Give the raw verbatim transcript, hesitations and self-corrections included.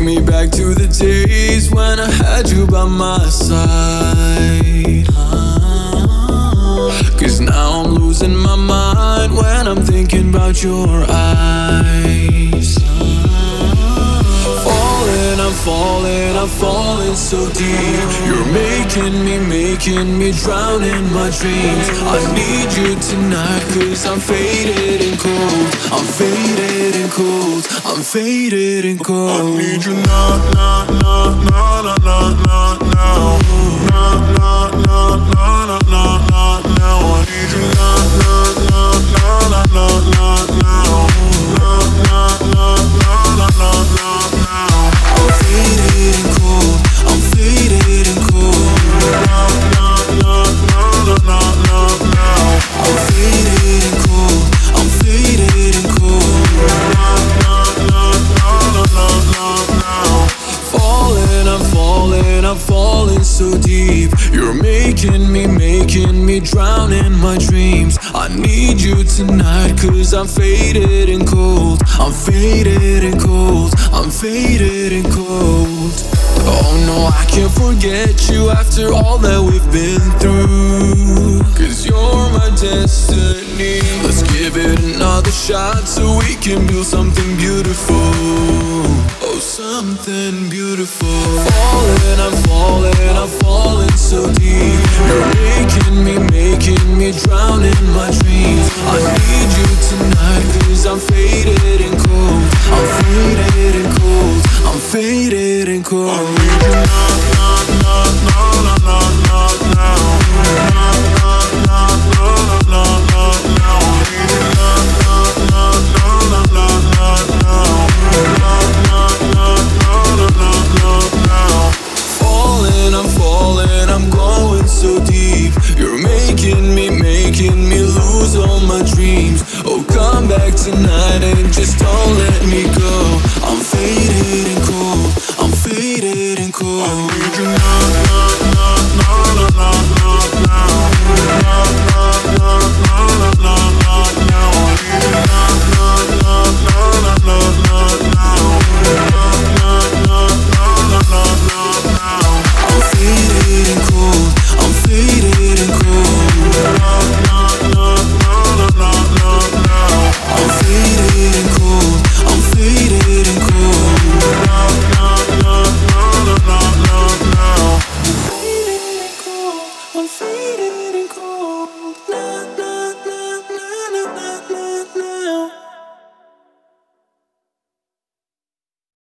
me back to the days when I had you by my side. Cause now I'm losing my mind when I'm thinking about your eyes. Falling, I'm falling, I'm falling so deep. You're making me, making me drown in my dreams. I need you tonight cause I'm faded and cold. I'm faded and cold. I'm faded and cold. I need you now, now, now, now, now, now, now, now. Now, now, now, now, now, now, now, now. I need you now, now, now, now, now, now, now. Now, now, now, now, now, now, now. I'm faded and cold. I'm faded and cold. Now, now, now, now, now, now, now. I'm faded and cold. I'm faded and cold. Now, now, now, now, now, now, now. Falling, I'm falling, I'm falling so deep. You're making me, making me drown in my dreams. I need you tonight cause I'm faded and cold. I'm faded and cold. I'm faded and cold. Oh no, I can't forget you after all that we've been through. Cause you're my destiny. Let's give it another shot so we can build something beautiful. Oh, something beautiful. Falling, I'm falling, I'm falling so deep. You're making me, making me drown in my dreams. I need you tonight cause I'm faded and cold. I'm faded and cold. I'm faded and cold. I need you now, now, now, now, now, now, now. Now, now, now, now, now, now, now. I need you now, now, now, now, now, now, now. Now, now, now, now, now, now. Falling, I'm falling, I'm going so deep. You're making me, making me lose all my dreams. Oh, come back tonight and just don't let me go. I'm faded and cold. I'm faded and cold. I need you now, now, now, now, now, now, now. Now, now, now, now, now, now, now. I need you now, now, now, now, now, now, now. Now, now, now, now, now, now, now. I'm faded and cold. I'm faded and cold. Now, now, now, now, now, now, now. I'm faded and cold. I'm faded and cold. Now, now, now, now, now, now, now. I'm faded and cold. I'm faded and cold.